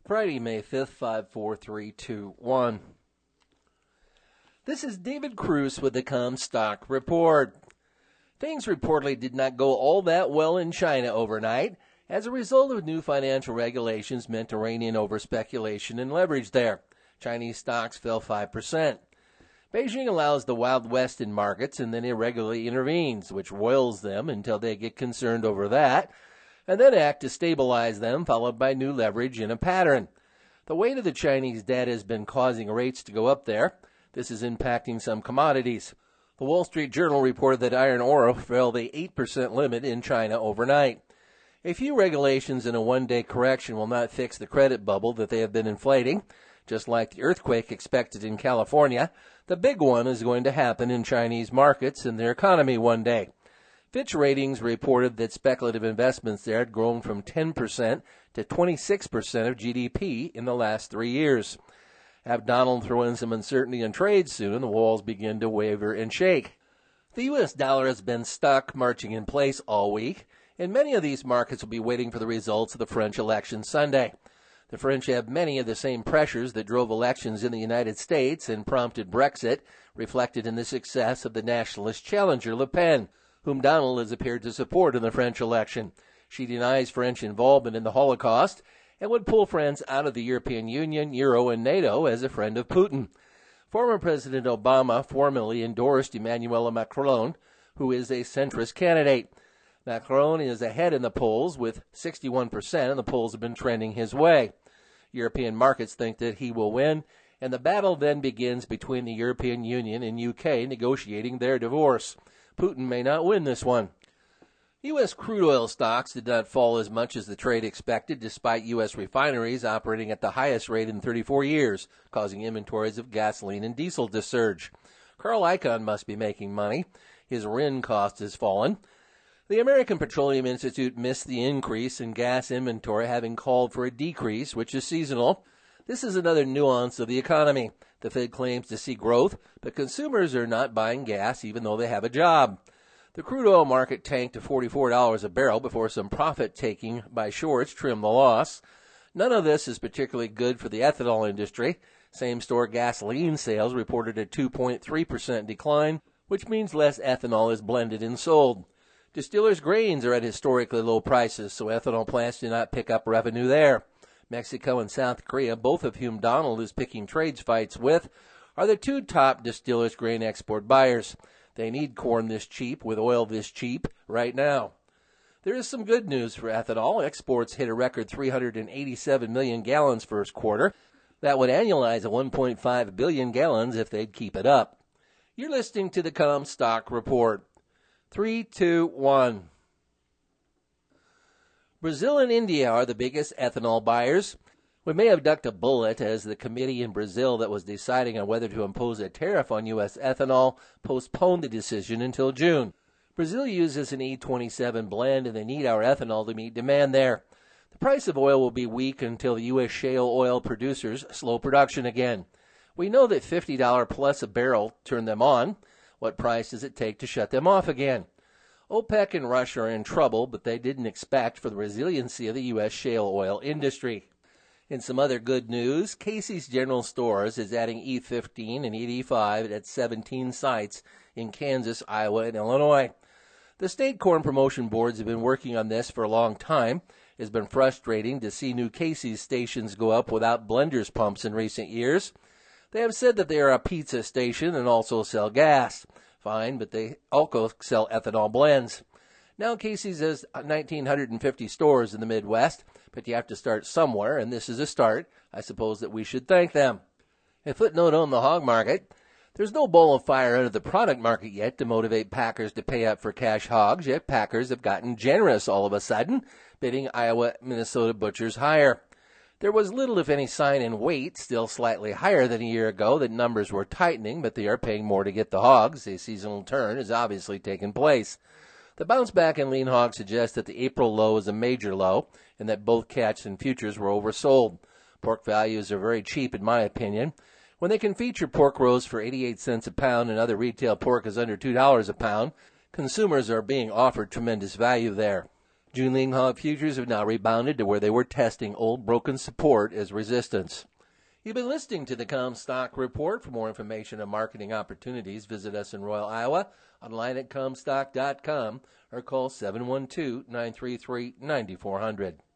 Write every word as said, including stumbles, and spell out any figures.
Friday, May fifth, five four three two one. This is David Cruz with the Comstock Report. Things reportedly did not go all that well in China overnight as a result of new financial regulations meant to rein in over speculation and leverage there. Chinese stocks fell five percent. Beijing allows the Wild West in markets and then irregularly intervenes, which roils them until they get concerned over that, and then act to stabilize them, followed by new leverage in a pattern. The weight of the Chinese debt has been causing rates to go up there. This is impacting some commodities. The Wall Street Journal reported that iron ore fell the eight percent limit in China overnight. A few regulations and a one-day correction will not fix the credit bubble that they have been inflating. Just like the earthquake expected in California, the big one is going to happen in Chinese markets and their economy one day. Fitch Ratings reported that speculative investments there had grown from ten percent to twenty-six percent of G D P in the last three years. Have Donald throw in some uncertainty in trade soon, the walls begin to waver and shake. The U S dollar has been stuck, marching in place all week, and many of these markets will be waiting for the results of the French election Sunday. The French have many of the same pressures that drove elections in the United States and prompted Brexit, reflected in the success of the nationalist challenger Le Pen, whom Donald has appeared to support in the French election. She denies French involvement in the Holocaust and would pull France out of the European Union, Euro, and NATO as a friend of Putin. Former President Obama formally endorsed Emmanuel Macron, who is a centrist candidate. Macron is ahead in the polls with sixty-one percent, and the polls have been trending his way. European markets think that he will win, and the battle then begins between the European Union and U K negotiating their divorce. Putin may not win this one. U S crude oil stocks did not fall as much as the trade expected, despite U S refineries operating at the highest rate in thirty-four years, causing inventories of gasoline and diesel to surge. Carl Icahn must be making money. His R I N cost has fallen. The American Petroleum Institute missed the increase in gas inventory, having called for a decrease, which is seasonal. This is another nuance of the economy. The Fed claims to see growth, but consumers are not buying gas even though they have a job. The crude oil market tanked to forty-four dollars a barrel before some profit-taking by shorts trimmed the loss. None of this is particularly good for the ethanol industry. Same-store gasoline sales reported a two point three percent decline, which means less ethanol is blended and sold. Distillers' grains are at historically low prices, so ethanol plants do not pick up revenue there. Mexico and South Korea, both of whom Donald is picking trade fights with, are the two top distillers' grain export buyers. They need corn this cheap with oil this cheap right now. There is some good news for ethanol. Exports hit a record three hundred eighty-seven million gallons first quarter. That would annualize at one point five billion gallons if they'd keep it up. You're listening to the Comstock Report. Three, two, one. Brazil and India are the biggest ethanol buyers. We may have ducked a bullet as the committee in Brazil that was deciding on whether to impose a tariff on U S ethanol postponed the decision until June. Brazil uses an E twenty-seven blend, and they need our ethanol to meet demand there. The price of oil will be weak until the U S shale oil producers slow production again. We know that fifty dollars plus a barrel turned them on. What price does it take to shut them off again? OPEC and Russia are in trouble, but they didn't expect for the resiliency of the U S shale oil industry. In some other good news, Casey's General Stores is adding E fifteen and E five at seventeen sites in Kansas, Iowa, and Illinois. The state corn promotion boards have been working on this for a long time. It has been frustrating to see new Casey's stations go up without blenders pumps in recent years. They have said that they are a pizza station and also sell gas. Fine, but they also sell ethanol blends. Now Casey's has one thousand nine hundred fifty stores in the Midwest, but you have to start somewhere, and this is a start. I suppose that we should thank them. A footnote on the hog market. There's no bowl of fire under the product market yet to motivate packers to pay up for cash hogs, yet packers have gotten generous all of a sudden, bidding Iowa, Minnesota butchers higher. There was little, if any, sign in weight, still slightly higher than a year ago, that numbers were tightening, but they are paying more to get the hogs. A seasonal turn has obviously taken place. The bounce back in lean hog suggests that the April low is a major low, and that both catch and futures were oversold. Pork values are very cheap, in my opinion. When they can feature pork roast for eighty-eight cents a pound and other retail pork is under two dollars a pound, consumers are being offered tremendous value there. Junling hog futures have now rebounded to where they were testing old broken support as resistance. You've been listening to the Comstock Report. For more information on marketing opportunities, visit us in Royal, Iowa, online at comstock dot com, or call seven one two, nine three three, nine four zero zero.